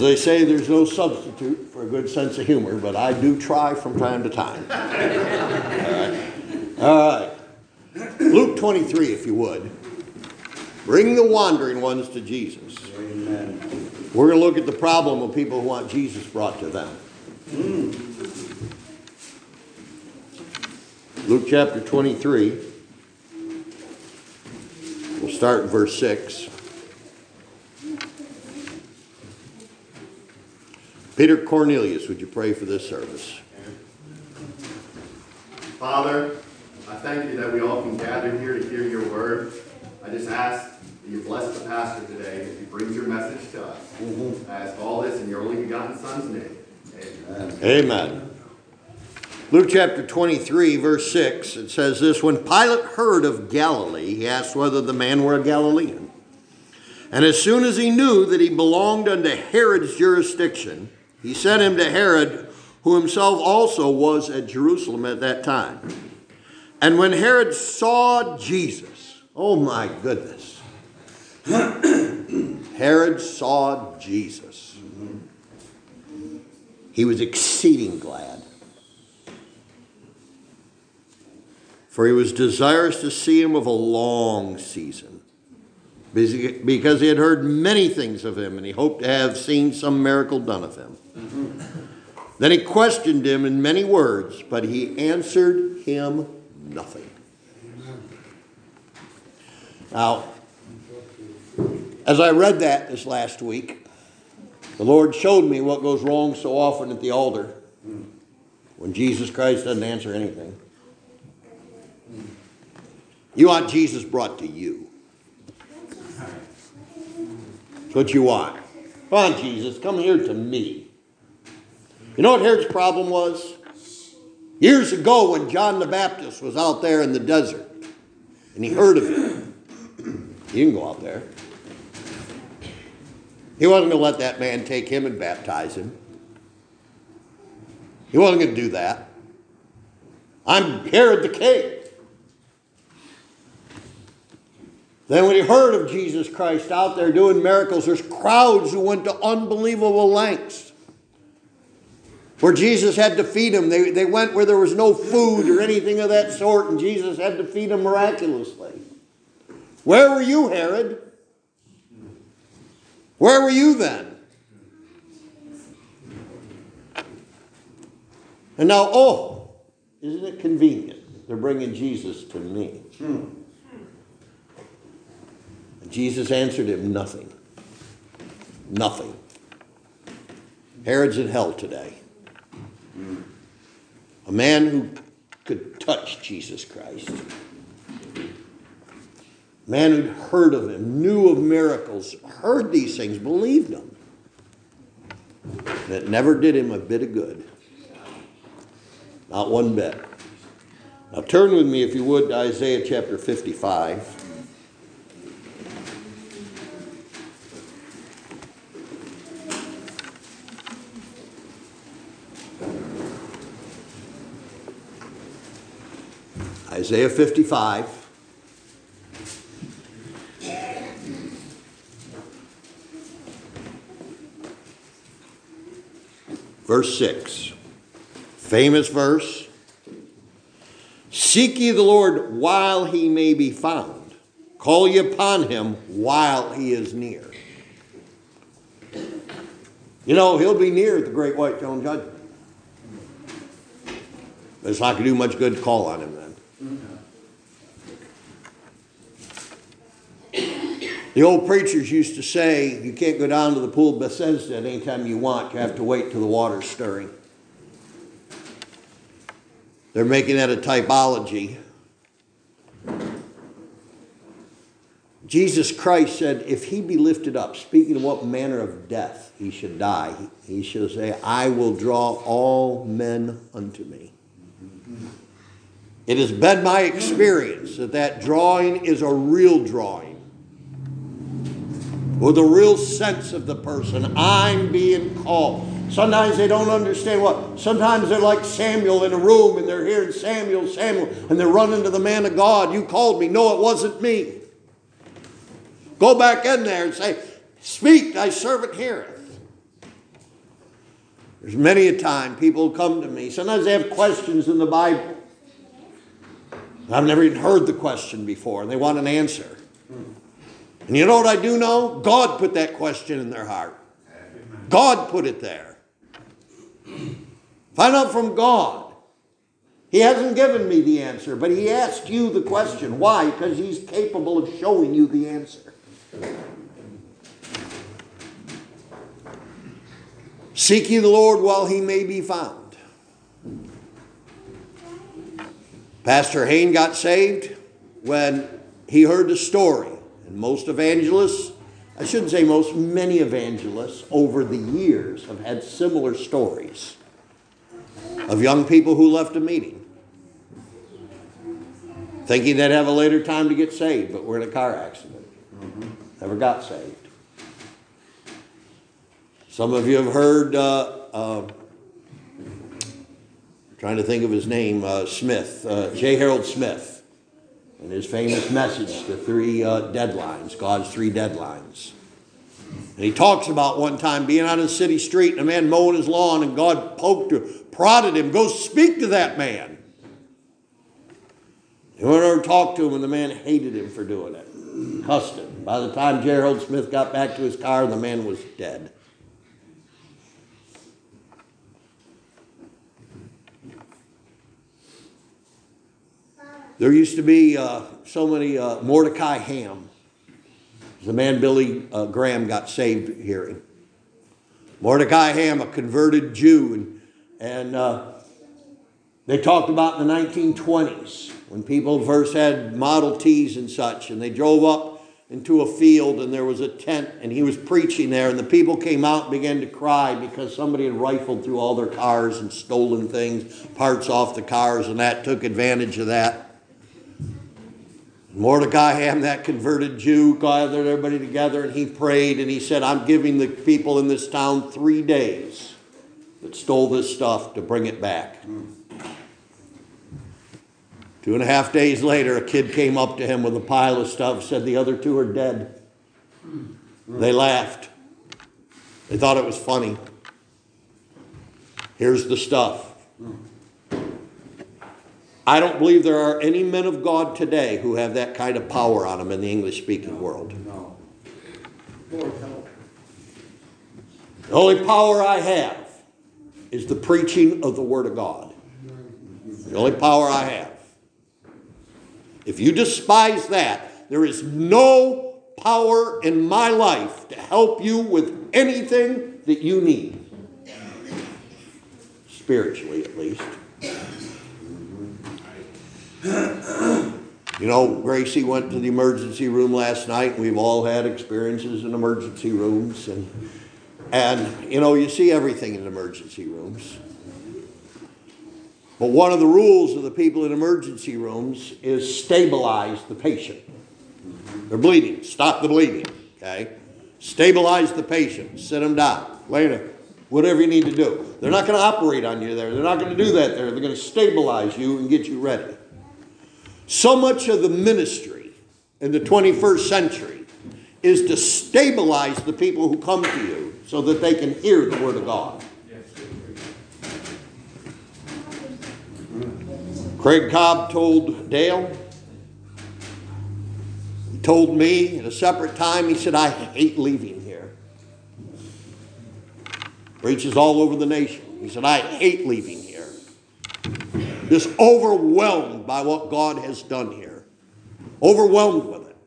As they say, there's no substitute for a good sense of humor, but I do try from time to time. All right. Luke 23, if you would. Bring the wandering ones to Jesus. Amen. We're going to look at the problem of people who want Jesus brought to them. Luke chapter 23. We'll start in verse 6. Peter Cornelius, would you pray for this service? Father, I thank you that we all can gather here to hear your word. I just ask that you bless the pastor today as he brings your message to us. I ask all this in your only begotten Son's name. Amen. Amen. Luke chapter 23, verse 6, it says this, When Pilate heard of Galilee, he asked whether the man were a Galilean. And as soon as he knew that he belonged unto Herod's jurisdiction, he sent him to Herod, who himself also was at Jerusalem at that time. And when Herod saw Jesus, oh my goodness, Herod saw Jesus. He was exceeding glad, for he was desirous to see him of a long season, because he had heard many things of him, and he hoped to have seen some miracle done of him. Then he questioned him in many words, but he answered him nothing. Now, as I read that this last week, the Lord showed me what goes wrong so often at the altar when Jesus Christ doesn't answer anything. You want Jesus brought to you. That's what you want. Come on, Jesus, come here to me. You know what Herod's problem was? Years ago when John the Baptist was out there in the desert and he heard of him, he didn't go out there. He wasn't going to let that man take him and baptize him. He wasn't going to do that. I'm Herod the king. Then when he heard of Jesus Christ out there doing miracles, there's crowds who went to unbelievable lengths. Where Jesus had to feed them. They went where there was no food or anything of that sort, and Jesus had to feed them miraculously. Where were you, Herod? Where were you then? And now, isn't it convenient? They're bringing Jesus to me. And Jesus answered him nothing. Nothing. Herod's in hell today. A man who could touch Jesus Christ. A man who'd heard of him, knew of miracles, heard these things, believed them. And it never did him a bit of good. Not one bit. Now turn with me, if you would, to Isaiah chapter 55. Isaiah 55. Verse 6. Famous verse. Seek ye the Lord while he may be found. Call ye upon him while he is near. You know, he'll be near at the great white throne judgment. But it's not going to do much good to call on him then. The old preachers used to say, you can't go down to the pool of Bethesda at any time you want. You have to wait till the water's stirring. They're making that a typology. Jesus Christ said, if he be lifted up, speaking of what manner of death he should die, he shall say, I will draw all men unto me. It has been my experience that drawing is a real drawing. With a real sense of the person. I'm being called. Sometimes they don't understand what. Sometimes they're like Samuel in a room and they're hearing Samuel, Samuel, and they're running to the man of God. You called me. No, it wasn't me. Go back in there and say, speak, thy servant heareth. There's many a time people come to me. Sometimes they have questions in the Bible. I've never even heard the question before, and they want an answer. And you know what I do know? God put that question in their heart. God put it there. Find out from God. He hasn't given me the answer, but he asked you the question. Why? Because he's capable of showing you the answer. Seek ye the Lord while he may be found. Pastor Hayne got saved when he heard the story. And most evangelists, I shouldn't say most, many evangelists over the years have had similar stories of young people who left a meeting thinking they'd have a later time to get saved, but were in a car accident. Never got saved. Some of you have heard, trying to think of his name, Smith, J. Harold Smith, and his famous message, the 3 deadlines, God's 3 deadlines. And he talks about one time being on a city street and a man mowing his lawn, and God prodded him, go speak to that man. He went over and talked to him, and the man hated him for doing it. Cussed him. By the time J. Harold Smith got back to his car, the man was dead. There used to be so many Mordecai Ham. The man Billy Graham got saved hearing. Mordecai Ham, a converted Jew. And they talked about in the 1920s when people first had Model Ts and such. And they drove up into a field and there was a tent and he was preaching there. And the people came out and began to cry because somebody had rifled through all their cars and stolen things, parts off the cars, and that took advantage of that. Mordecai Ham, that converted Jew, gathered everybody together and he prayed and he said, I'm giving the people in this town 3 days that stole this stuff to bring it back. 2.5 days later, a kid came up to him with a pile of stuff, said the other 2 are dead. They laughed. They thought it was funny. Here's the stuff. I don't believe there are any men of God today who have that kind of power on them in the English-speaking world. No. Lord, help. The only power I have is the preaching of the Word of God. The only power I have. If you despise that, there is no power in my life to help you with anything that you need. Spiritually, at least. You know, Gracie went to the emergency room last night. We've all had experiences in emergency rooms. And you know, you see everything in emergency rooms. But one of the rules of the people in emergency rooms is stabilize the patient. They're bleeding. Stop the bleeding. Okay? Stabilize the patient. Sit them down. Lay there. Whatever you need to do. They're not going to operate on you there. They're not going to do that there. They're going to stabilize you and get you ready. So much of the ministry in the 21st century is to stabilize the people who come to you so that they can hear the Word of God. Craig Cobb told Dale, he told me at a separate time, he said, I hate leaving here. Preaches all over the nation. He said, I hate leaving here. Just overwhelmed by what God has done here. Overwhelmed with it.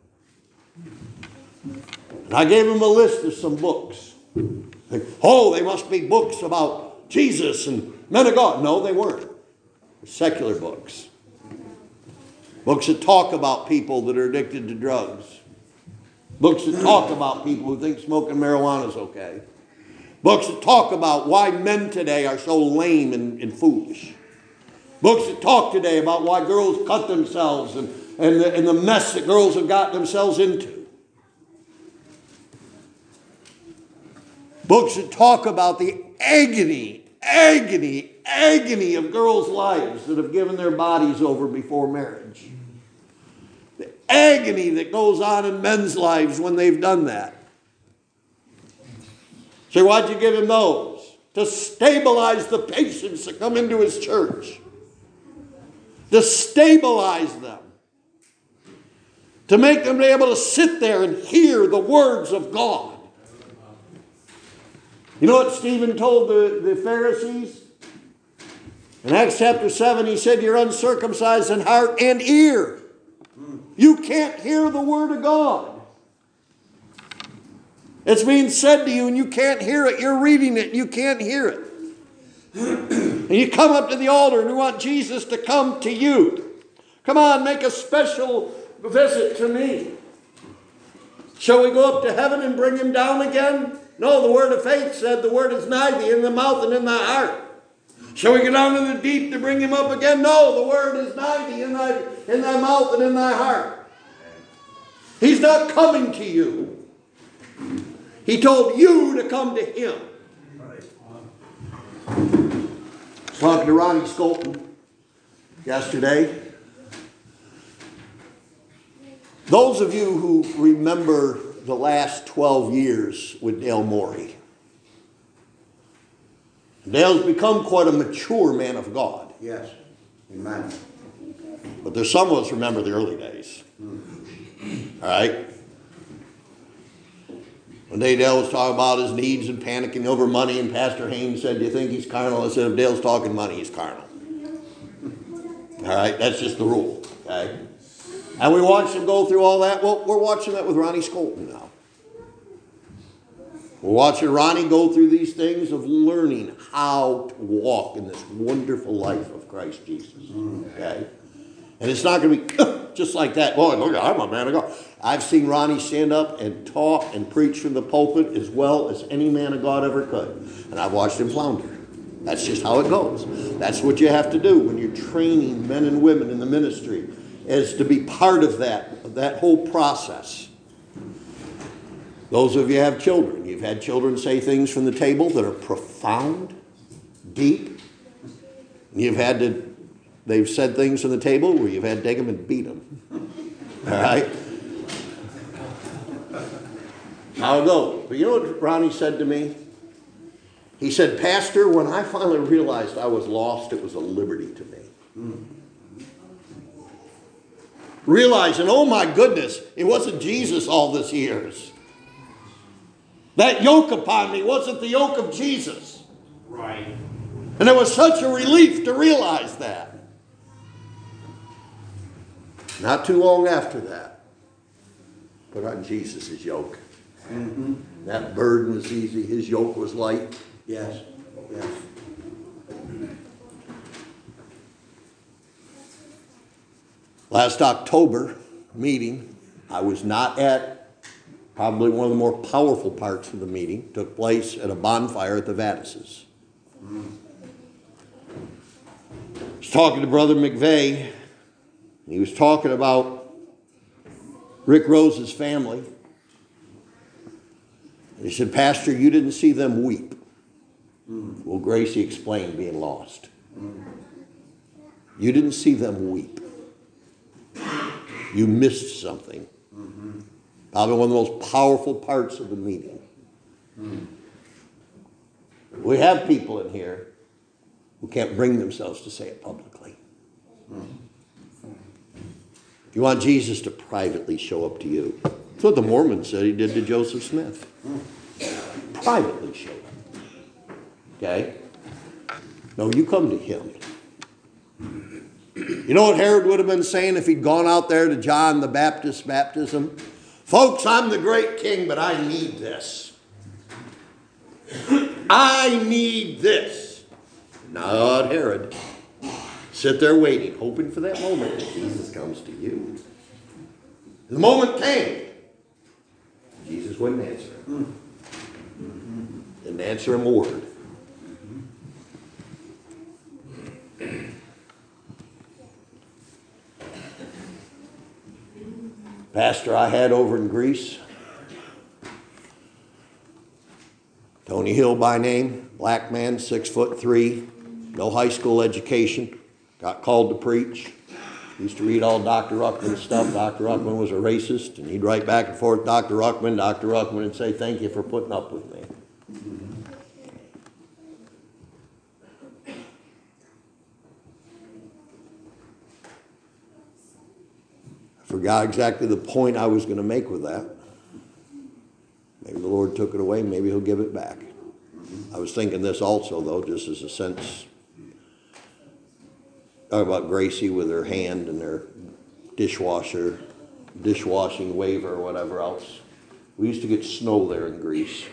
And I gave him a list of some books. Like, oh, they must be books about Jesus and men of God. No, they weren't. They're secular books. Books that talk about people that are addicted to drugs. Books that talk about people who think smoking marijuana is okay. Books that talk about why men today are so lame and foolish. Books that talk today about why girls cut themselves and the mess that girls have gotten themselves into. Books that talk about the agony of girls' lives that have given their bodies over before marriage. The agony that goes on in men's lives when they've done that. So why'd you give him those? to stabilize the patients that come into his church. To stabilize them. To make them be able to sit there and hear the words of God. You know what Stephen told the Pharisees? In Acts chapter 7, he said, you're uncircumcised in heart and ear. You can't hear the word of God. It's being said to you and you can't hear it. You're reading it and you can't hear it. And you come up to the altar and you want Jesus to come to you. Come on, make a special visit to me. Shall we go up to heaven and bring him down again? No, the word of faith said the word is nigh thee, in the mouth and in thy heart. Shall we go down to the deep to bring him up again? No, the word is nigh thee, in thy mouth and in thy heart. He's not coming to you. He told you to come to him. I was talking to Ronnie Skolton yesterday. Those of you who remember the last 12 years with Dale Morey, Dale's become quite a mature man of God. Yes. Amen. But there's some of us remember the early days. All right? One day Dale was talking about his needs and panicking over money, and Pastor Haynes said, do you think he's carnal? I said, if Dale's talking money, he's carnal. All right? That's just the rule. Okay? And we watched him go through all that. Well, we're watching that with Ronnie Skolton now. We're watching Ronnie go through these things of learning how to walk in this wonderful life of Christ Jesus. Okay? And it's not going to be just like that. Boy, look, I'm a man of God. I've seen Ronnie stand up and talk and preach from the pulpit as well as any man of God ever could. And I've watched him flounder. That's just how it goes. That's what you have to do when you're training men and women in the ministry, is to be part of that whole process. Those of you who have children, you've had children say things from the table that are profound, deep. And they've said things from the table where you've had to take them and beat them. All right? How it goes. But you know what Ronnie said to me? He said, Pastor, when I finally realized I was lost, it was a liberty to me. Realizing, oh my goodness, it wasn't Jesus all these years. That yoke upon me wasn't the yoke of Jesus. Right. And it was such a relief to realize that. Not too long after that, put on Jesus' yoke. Mm-hmm. That burden was easy. His yoke was light. Yes. Yes. Last October meeting, I was not at. Probably one of the more powerful parts of the meeting took place at a bonfire at the Vadises. I was talking to Brother McVeigh, and he was talking about Rick Rose's family. And he said, Pastor, you didn't see them weep. Well, Gracie explained being lost. You didn't see them weep. You missed something. Probably one of the most powerful parts of the meeting. We have people in here who can't bring themselves to say it publicly. You want Jesus to privately show up to you. That's what the Mormon said he did to Joseph Smith. Privately show up. Okay? No, you come to him. You know what Herod would have been saying if he'd gone out there to John the Baptist's baptism? Folks, I'm the great king, but I need this. I need this. Not Herod. Sit there waiting, hoping for that moment that Jesus comes to you. The moment came. Jesus wouldn't answer him. Didn't answer him a word. Pastor I had over in Greece, Tony Hill by name, black man, 6'3", no high school education, got called to preach. Used to read all Dr. Ruckman's stuff. Dr. Ruckman was a racist, and he'd write back and forth, Dr. Ruckman would say, thank you for putting up with me. forgot exactly the point I was going to make with that. Maybe the Lord took it away. Maybe he'll give it back. I was thinking this also, though, just as a sense. Talk about Gracie with her hand and her dishwashing waiver or whatever else. We used to get snow there in Greece.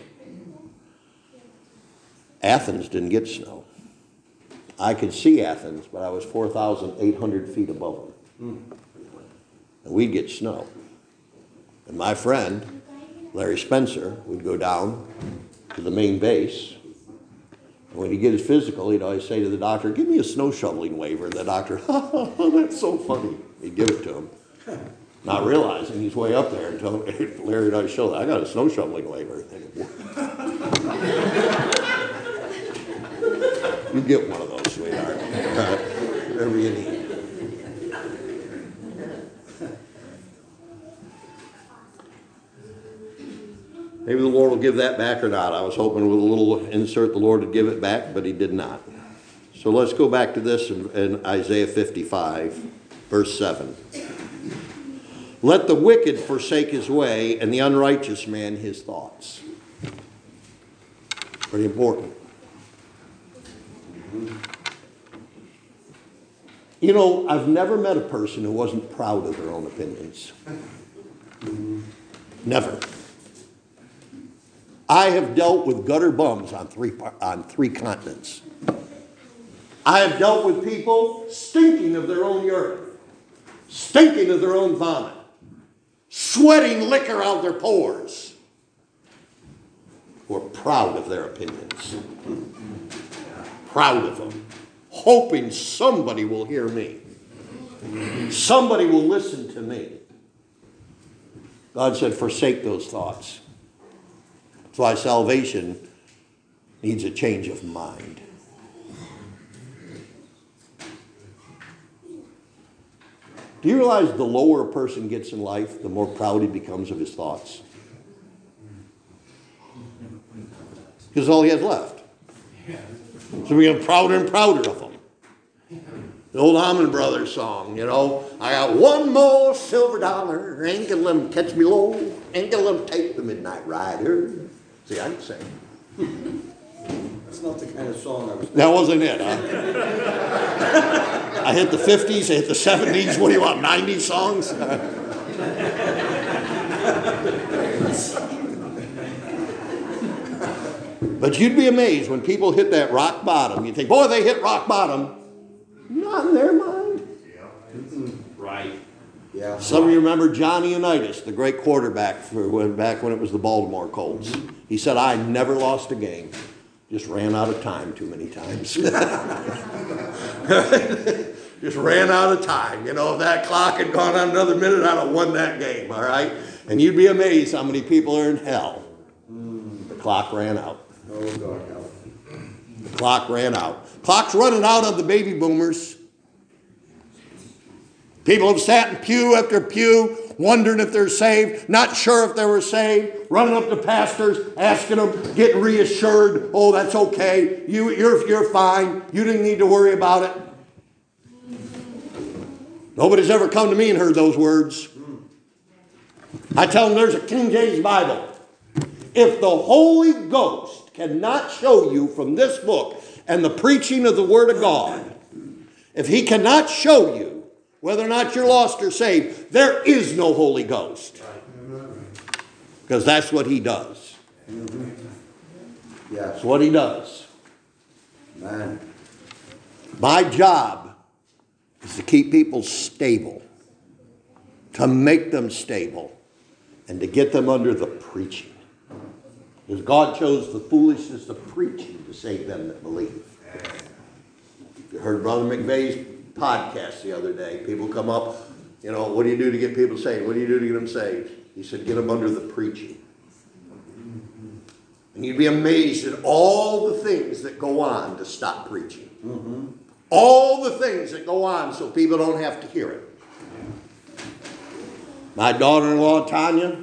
Athens didn't get snow. I could see Athens, but I was 4,800 feet above them. And we'd get snow. And my friend, Larry Spencer, would go down to the main base. And when he'd get his physical, he'd always say to the doctor, give me a snow shoveling waiver. And the doctor, oh, that's so funny. He'd give it to him. Not realizing he's way up there until Larry and I show, I got a snow shoveling waiver. You get one of those, sweetheart. Whatever you need. Maybe the Lord will give that back or not. I was hoping with a little insert the Lord would give it back, but he did not. So let's go back to this in Isaiah 55, verse 7. Let the wicked forsake his way, and the unrighteous man his thoughts. Pretty important. You know, I've never met a person who wasn't proud of their own opinions. Never. I have dealt with gutter bums on three continents. I have dealt with people stinking of their own urine, stinking of their own vomit, sweating liquor out their pores, who are proud of their opinions. Proud of them, hoping somebody will hear me. Somebody will listen to me. God said, forsake those thoughts. That's why salvation needs a change of mind. Do you realize the lower a person gets in life, the more proud he becomes of his thoughts? Because all he has left. So we get prouder and prouder of them. The old Allman Brothers song, you know, I got one more silver dollar, ain't gonna let 'em catch me low, ain't gonna let 'em take the midnight rider. See, I can sing. That's not the kind of song I was thinking. That wasn't it, huh? I hit the 50s, I hit the 70s, what do you want, 90 songs? But you'd be amazed when people hit that rock bottom. You think, boy, they hit rock bottom. Not in their mind. Mm-mm. Right. Yeah. Some of you remember Johnny Unitas, the great quarterback back when it was the Baltimore Colts. He said, I never lost a game. Just ran out of time too many times. Just ran out of time. You know, if that clock had gone on another minute, I'd have won that game, all right? And you'd be amazed how many people are in hell. The clock ran out. Oh, God, help. The clock ran out. Clock's running out on the baby boomers. People have sat in pew after pew, wondering if they're saved, not sure if they were saved, running up to pastors, asking them, getting reassured, oh, that's okay, you're fine, you didn't need to worry about it. Nobody's ever come to me and heard those words. I tell them there's a King James Bible. If the Holy Ghost cannot show you from this book and the preaching of the Word of God, if he cannot show you whether or not you're lost or saved, there is no Holy Ghost. Because that's what he does. Yes. That's what he does. Man. My job is to keep people stable, to make them stable, and to get them under the preaching. Because God chose the foolishness of preaching to save them that believe. You heard Brother McVeigh's podcast the other day. People come up, you know, what do you do to get people saved? What do you do to get them saved? He said, get them under the preaching. And you'd be amazed at all the things that go on to stop preaching. Mm-hmm. All the things that go on so people don't have to hear it. My daughter-in-law, Tanya,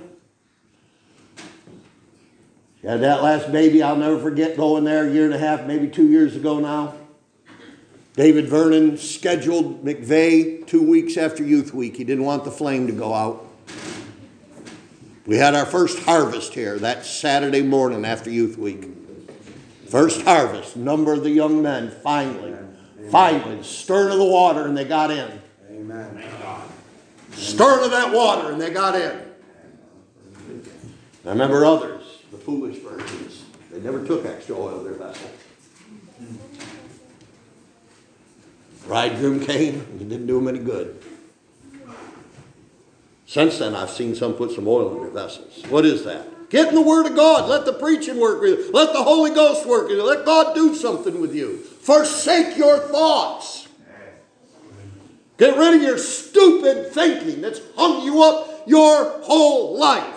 she had that last baby. I'll never forget going there a year and a half, maybe 2 years ago now. David Vernon scheduled McVeigh 2 weeks after Youth Week. He didn't want the flame to go out. We had our first harvest here that Saturday morning after Youth Week. First harvest. Number of the young men finally, stirring of the water, and they got in. Amen. Stirring of that water, and they got in. I remember others, the foolish virgins. They never took extra oil in their vessel. Bridegroom came, and it didn't do them any good. Since then, I've seen some put some oil in their vessels. What is that? Get in the Word of God. Let the preaching work with you. Let the Holy Ghost work with you. Let God do something with you. Forsake your thoughts. Get rid of your stupid thinking that's hung you up your whole life.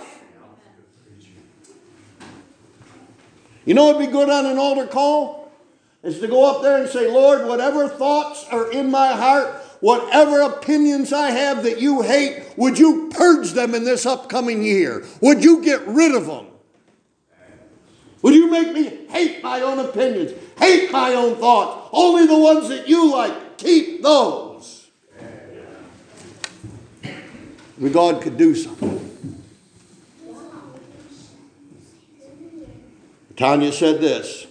You know what would be good on an altar call? Is to go up there and say, Lord, whatever thoughts are in my heart, whatever opinions I have that you hate, would you purge them in this upcoming year? Would you get rid of them? Would you make me hate my own opinions, hate my own thoughts? Only the ones that you like, keep those. Maybe God could do something. Tanya said this.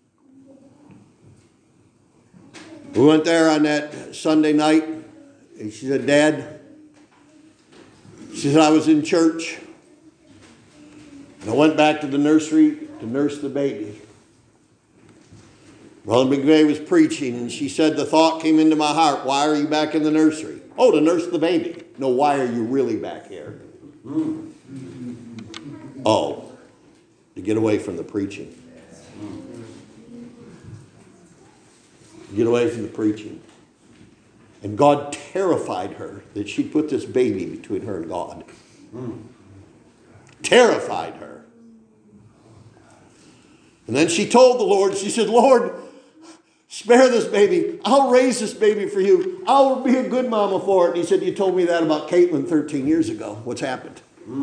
We went there on that Sunday night, and she said, Dad, she said, I was in church, and I went back to the nursery to nurse the baby. Brother McVeigh was preaching, and she said, the thought came into my heart, why are you back in the nursery? Oh, to nurse the baby. No, why are you really back here? Oh, to get away from the preaching. Get away from the preaching. And God terrified her that she'd put this baby between her and God. Terrified her. And then she told the Lord, she said, Lord, spare this baby. I'll raise this baby for you. I'll be a good mama for it. And he said, you told me that about Caitlin 13 years ago. What's happened?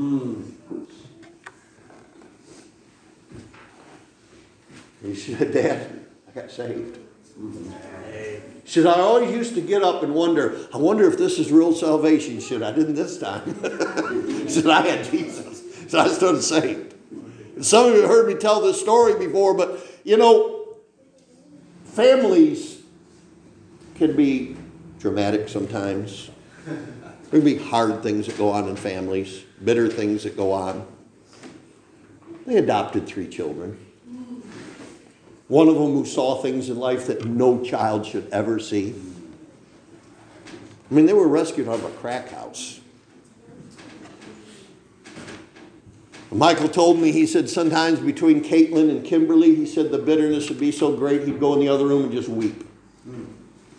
He said, Dad, I got saved. He said, I always used to get up and wonder, I wonder if this is real salvation. He said, I didn't this time. He said, I had Jesus. He said, I stood saved. And some of you have heard me tell this story before, but you know, families can be dramatic sometimes. There can be hard things that go on in families, bitter things that go on. They adopted 3 children. One of them who saw things in life that no child should ever see. I mean, they were rescued out of a crack house. Michael told me, he said, sometimes between Caitlin and Kimberly, he said the bitterness would be so great he'd go in the other room and just weep. And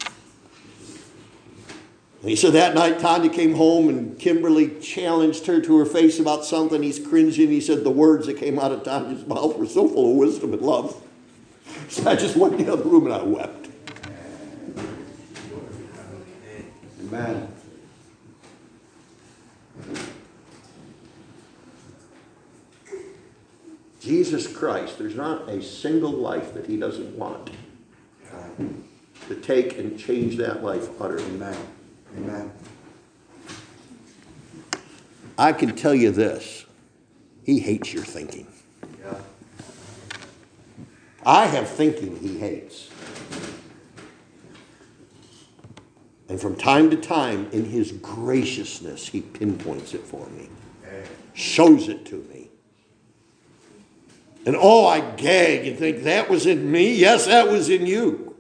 he said that night Tanya came home and Kimberly challenged her to her face about something. He's cringing. He said the words that came out of Tanya's mouth were so full of wisdom and love. So I just went in the other room and I wept. Amen. Jesus Christ, there's not a single life that he doesn't want to take and change that life utterly. Amen. Amen. I can tell you this. He hates your thinking. Yeah. I have thinking he hates. And from time to time, in his graciousness, he pinpoints it for me. Shows it to me. And oh, I gag and think, that was in me? Yes, that was in you.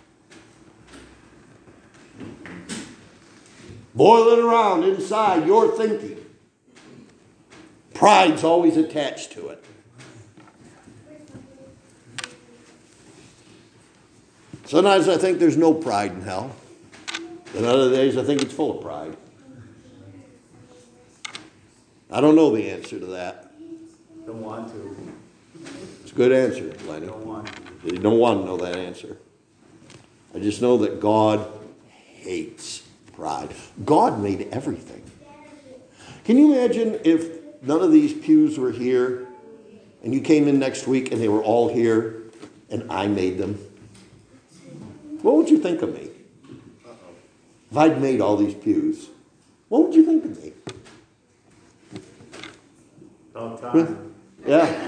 Boiling around inside your thinking. Pride's always attached to it. Sometimes I think there's no pride in hell. And other days I think it's full of pride. I don't know the answer to that. Don't want to. It's a good answer, Lenny. Don't want to. You don't want to know that answer. I just know that God hates pride. God made everything. Can you imagine if none of these pews were here and you came in next week and they were all here and I made them? What would you think of me? If I'd made all these pews, what would you think of me? About time. Yeah.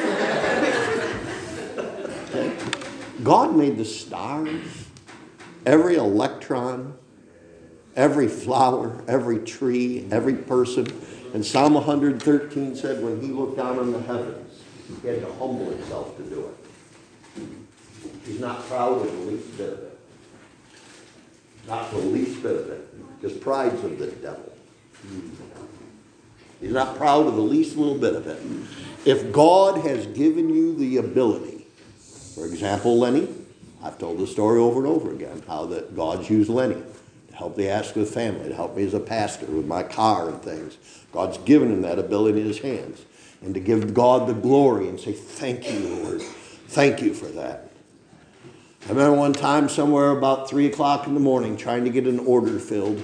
Okay. God made the stars, every electron, every flower, every tree, every person. And Psalm 113 said when he looked down on the heavens, he had to humble himself to do it. He's not proud of the least bit of it. Not the least bit of it. Because pride's of the devil. He's not proud of the least little bit of it. If God has given you the ability, for example, Lenny, I've told the story over and over again, how that God's used Lenny to help the Asquith family, to help me as a pastor with my car and things. God's given him that ability in his hands. And to give God the glory and say, thank you, Lord. Thank you for that. I remember one time somewhere about 3 o'clock in the morning trying to get an order filled.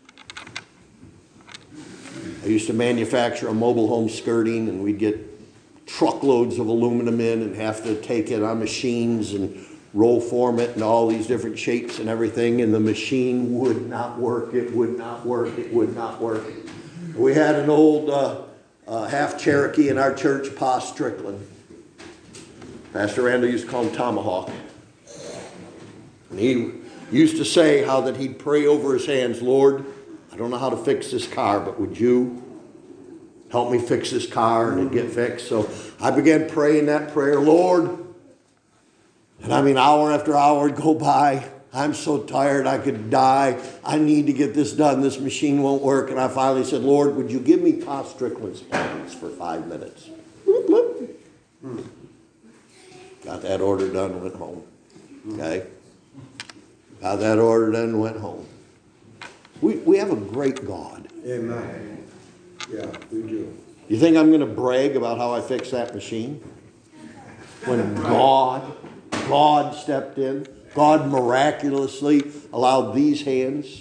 I used to manufacture a mobile home skirting, and we'd get truckloads of aluminum in and have to take it on machines and roll form it in all these different shapes and everything, and the machine would not work. It would not work. It would not work. We had an old half Cherokee in our church, Pa Strickland. Pastor Randall used to call him Tomahawk. And he used to say how that he'd pray over his hands, Lord, I don't know how to fix this car, but would you help me fix this car and it'd get fixed? So I began praying that prayer, Lord. And I mean, hour after hour would go by. I'm so tired I could die. I need to get this done. This machine won't work. And I finally said, Lord, would you give me Pa Strickland's plans for 5 minutes? Bloop, bloop. Got that order done, went home. Okay? Got that order done, went home. We have a great God. Amen. Yeah, we do. You think I'm going to brag about how I fixed that machine? When God stepped in, God miraculously allowed these hands.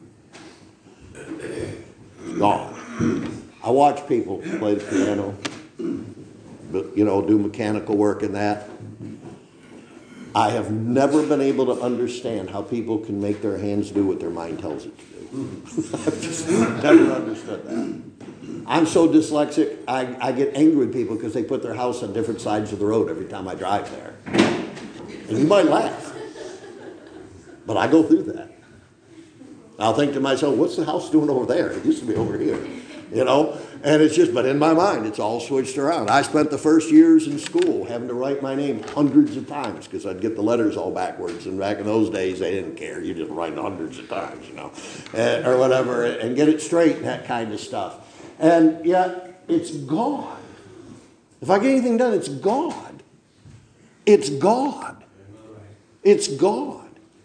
God. I watch people play the piano, but, do mechanical work and that. I have never been able to understand how people can make their hands do what their mind tells it to do. I've just never understood that. I'm so dyslexic, I get angry with people because they put their house on different sides of the road every time I drive there. And you might laugh, but I go through that. I'll think to myself, what's the house doing over there? It used to be over here, And it's just, but in my mind, it's all switched around. I spent the first years in school having to write my name hundreds of times because I'd get the letters all backwards. And back in those days, they didn't care. You just write hundreds of times, or whatever, and get it straight and that kind of stuff. And yet, it's God. If I get anything done, it's God. It's God. It's God.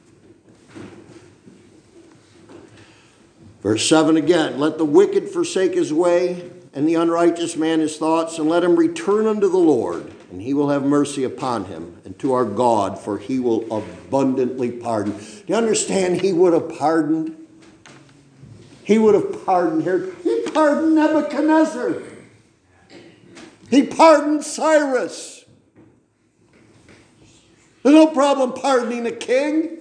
Verse 7 again, let the wicked forsake his way, and the unrighteous man his thoughts, and let him return unto the Lord, and he will have mercy upon him, and to our God, for he will abundantly pardon. Do you understand he would have pardoned? He would have pardoned here. He pardoned Nebuchadnezzar. He pardoned Cyrus. There's no problem pardoning a king.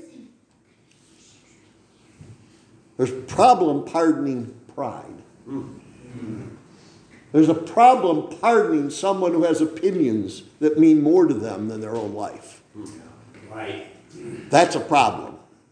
There's a problem pardoning pride. There's a problem pardoning someone who has opinions that mean more to them than their own life. Right. That's a problem.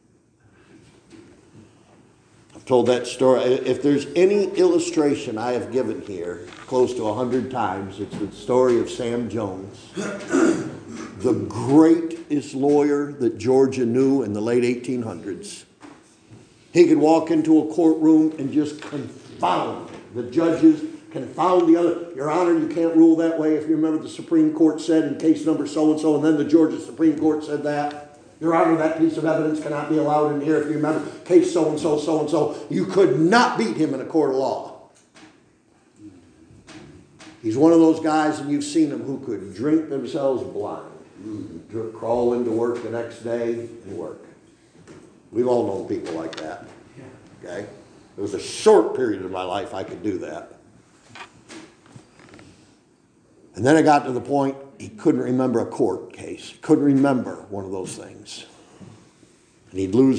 I've told that story. If there's any illustration I have given here, close to 100 times, it's the story of Sam Jones, the greatest lawyer that Georgia knew in the late 1800s. He could walk into a courtroom and just confound the judges, confound the other. Your Honor, you can't rule that way. If you remember, the Supreme Court said in case number so-and-so, and then the Georgia Supreme Court said that. Your Honor, that piece of evidence cannot be allowed in here. If you remember, case so-and-so, so-and-so. You could not beat him in a court of law. He's one of those guys, and you've seen them, who could drink themselves blind, crawl into work the next day and work. We've all known people like that. Okay? There was a short period of my life I could do that. And then I got to the point he couldn't remember a court case. He couldn't remember one of those things. And he'd lose.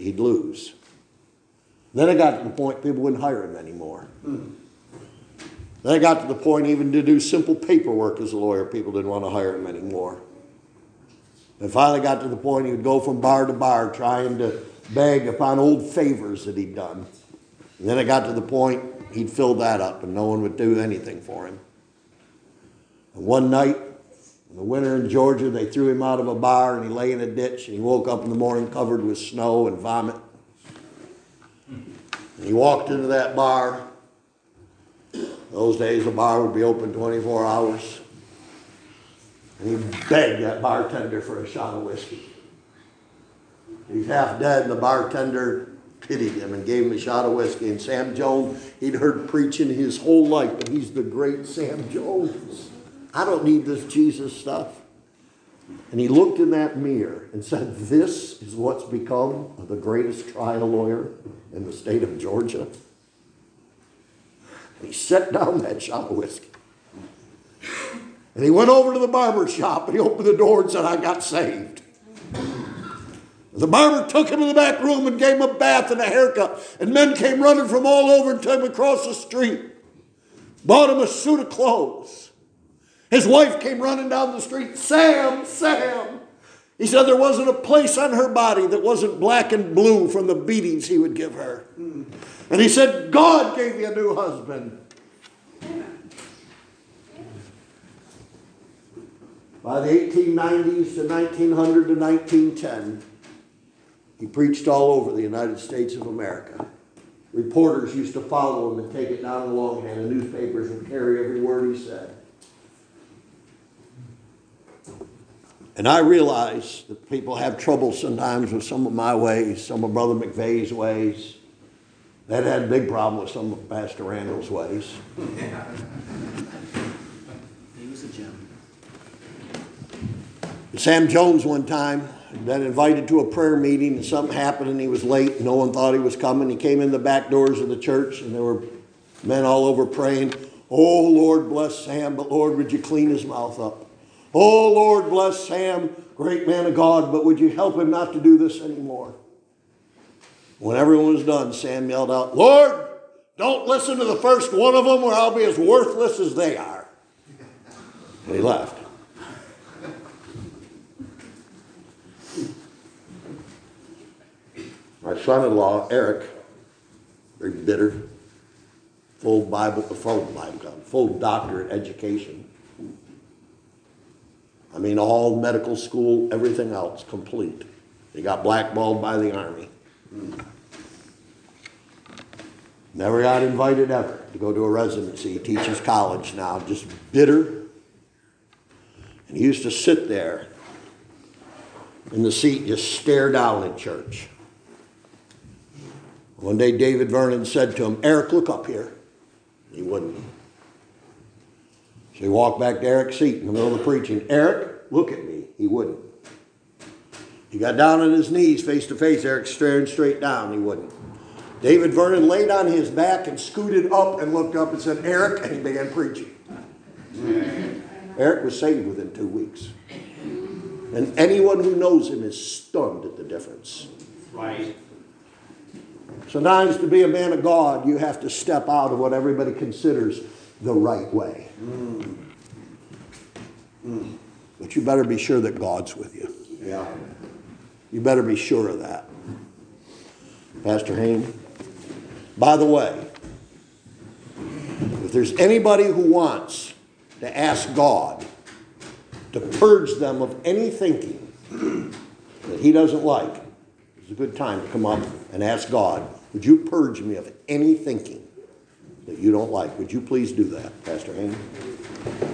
Then it got to the point people wouldn't hire him anymore. Then it got to the point even to do simple paperwork as a lawyer, people didn't want to hire him anymore. And finally got to the point he would go from bar to bar trying to beg upon old favors that he'd done. And then it got to the point he'd fill that up and no one would do anything for him. And one night, in the winter in Georgia, they threw him out of a bar and he lay in a ditch and he woke up in the morning covered with snow and vomit. And he walked into that bar. Those days the bar would be open 24 hours. And he begged that bartender for a shot of whiskey. He's half dead and the bartender pitied him and gave him a shot of whiskey. And Sam Jones, he'd heard preaching his whole life, but he's the great Sam Jones. I don't need this Jesus stuff. And he looked in that mirror and said, this is what's become of the greatest trial lawyer in the state of Georgia. And he set down that shot of whiskey. And he went over to the barber shop and he opened the door and said, I got saved. The barber took him to the back room and gave him a bath and a haircut. And men came running from all over and took him across the street. Bought him a suit of clothes. His wife came running down the street. Sam, Sam. He said there wasn't a place on her body that wasn't black and blue from the beatings he would give her. And he said, God gave you a new husband. By the 1890s to 1900 to 1910, he preached all over the United States of America. Reporters used to follow him and take it down the longhand, and newspapers would carry every word he said. And I realize that people have trouble sometimes with some of my ways, some of Brother McVeigh's ways. That had a big problem with some of Pastor Randall's ways. He was a gem. Sam Jones one time had been invited to a prayer meeting and something happened and he was late. No one thought he was coming. He came in the back doors of the church and there were men all over praying, oh, Lord, bless Sam, but Lord, would you clean his mouth up? Oh, Lord, bless Sam, great man of God, but would you help him not to do this anymore? When everyone was done, Sam yelled out, Lord, don't listen to the first one of them or I'll be as worthless as they are. And he left. My son-in-law, Eric, very bitter, full doctorate education. I mean, all medical school, everything else, complete. He got blackballed by the Army. Never got invited ever to go to a residency. He teaches college now, just bitter. And he used to sit there in the seat, just stare down at church. One day David Vernon said to him, Eric, look up here. He wouldn't. So he walked back to Eric's seat in the middle of the preaching. Eric, look at me. He wouldn't. He got down on his knees face to face. Eric staring straight down. He wouldn't. David Vernon laid on his back and scooted up and looked up and said, Eric, and he began preaching. Eric was saved within 2 weeks. And anyone who knows him is stunned at the difference. Right. Sometimes to be a man of God, you have to step out of what everybody considers the right way. But you better be sure that God's with you. Yeah. You better be sure of that. Pastor Hayne, by the way, if there's anybody who wants to ask God to purge them of any thinking that he doesn't like, it's a good time to come up and ask God, would you purge me of any thinking that you don't like? Would you please do that, Pastor Hayne?